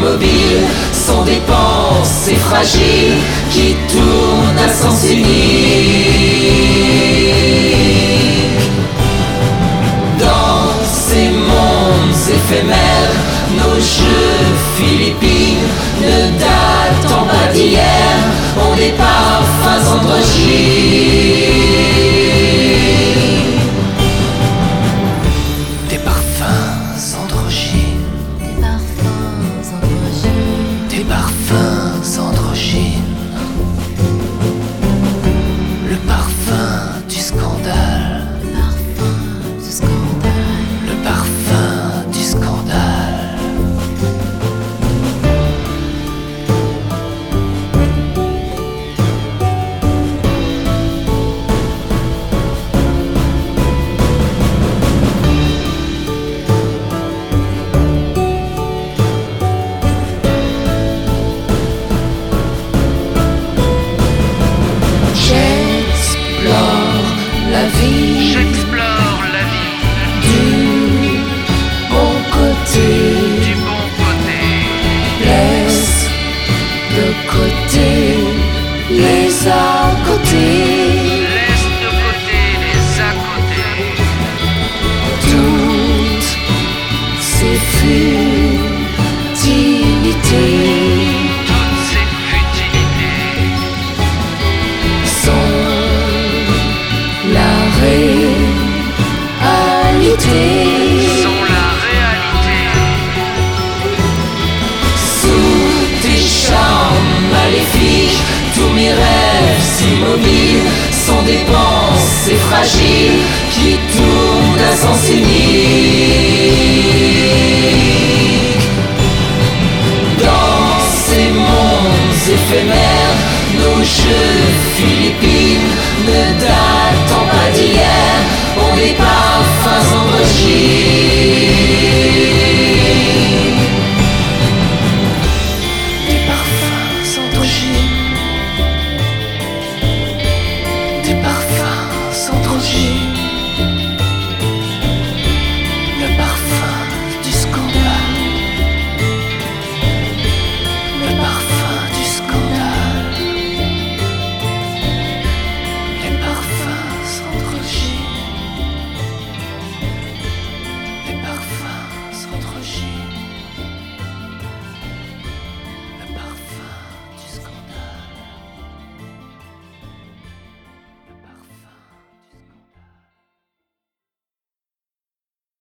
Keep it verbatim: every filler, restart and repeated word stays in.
immobiles sont des pensées fragiles qui tournent à sens unique. Dans ces mondes éphémères, nos jeux philippines ne datent pas d'hier, ont des parfums androgynes. Des parfums androgynes. Des parfums androgynes. Des parfums androgynes. Le parfum du scandale. Le parfum du scandale. Le parfum du scandale. La vie, j'explore la vie du bon côté, du bon côté. laisse de côté les à côté, Laisse de côté les à côté. toutes ces futilités Toutes ces futilités sont la réalité. sont la réalité. Sous tes charmes maléfiques, tous mes rêves immobiles sont des pensées fragiles qui tournent à sens unique.